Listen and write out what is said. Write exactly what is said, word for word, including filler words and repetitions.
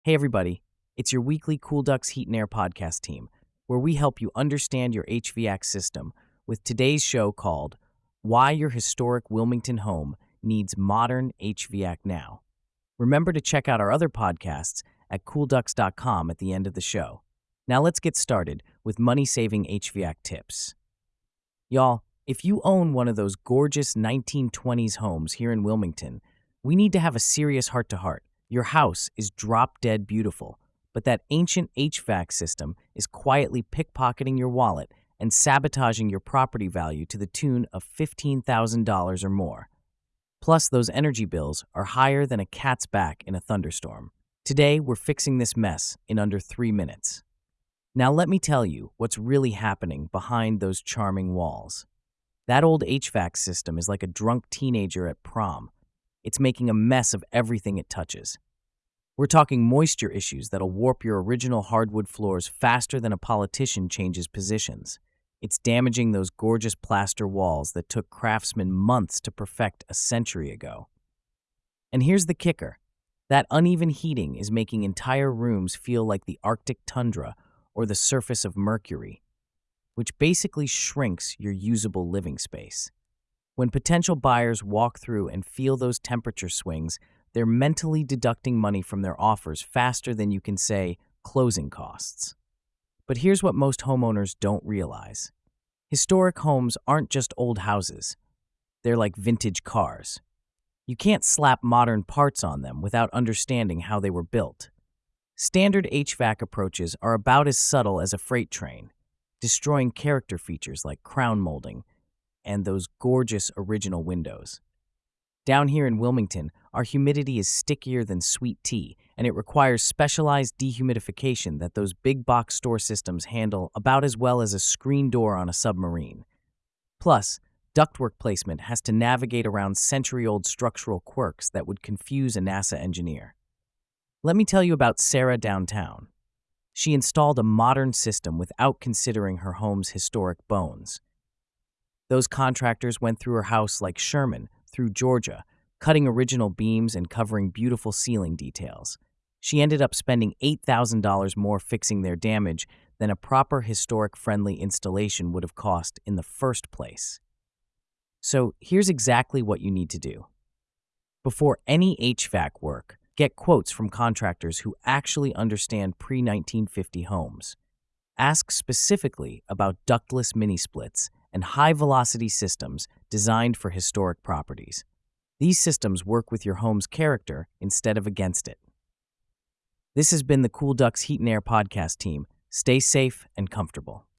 Hey, everybody. It's your weekly Cool Ducks Heat and Air podcast team, where we help you understand your H V A C system with today's show called Why Your Historic Wilmington Home Needs Modern H V A C Now. Remember to check out our other podcasts at cool ducks dot com at the end of the show. Now let's get started with money-saving H V A C tips. Y'all, if you own one of those gorgeous nineteen twenties homes here in Wilmington, we need to have a serious heart-to-heart. Your house is drop-dead beautiful, but that ancient H V A C system is quietly pickpocketing your wallet and sabotaging your property value to the tune of fifteen thousand dollars or more. Plus, those energy bills are higher than a cat's back in a thunderstorm. Today, we're fixing this mess in under three minutes. Now let me tell you what's really happening behind those charming walls. That old H V A C system is like a drunk teenager at prom. It's making a mess of everything it touches. We're talking moisture issues that'll warp your original hardwood floors faster than a politician changes positions. It's damaging those gorgeous plaster walls that took craftsmen months to perfect a century ago. And here's the kicker. That uneven heating is making entire rooms feel like the Arctic tundra or the surface of Mercury, which basically shrinks your usable living space. When potential buyers walk through and feel those temperature swings, they're mentally deducting money from their offers faster than you can say closing costs. But here's what most homeowners don't realize. Historic homes aren't just old houses. They're like vintage cars. You can't slap modern parts on them without understanding how they were built. Standard H V A C approaches are about as subtle as a freight train, destroying character features like crown molding and those gorgeous original windows. Down here in Wilmington, our humidity is stickier than sweet tea, and it requires specialized dehumidification that those big box store systems handle about as well as a screen door on a submarine. Plus, ductwork placement has to navigate around century-old structural quirks that would confuse a NASA engineer. Let me tell you about Sarah downtown. She installed a modern system without considering her home's historic bones. Those contractors went through her house like Sherman through Georgia, cutting original beams and covering beautiful ceiling details. She ended up spending eight thousand dollars more fixing their damage than a proper historic-friendly installation would have cost in the first place. So here's exactly what you need to do. Before any H V A C work, get quotes from contractors who actually understand pre nineteen fifty homes. Ask specifically about ductless mini-splits and high-velocity systems designed for historic properties. These systems work with your home's character instead of against it. This has been the Cool Ducks Heat and Air podcast team. Stay safe and comfortable.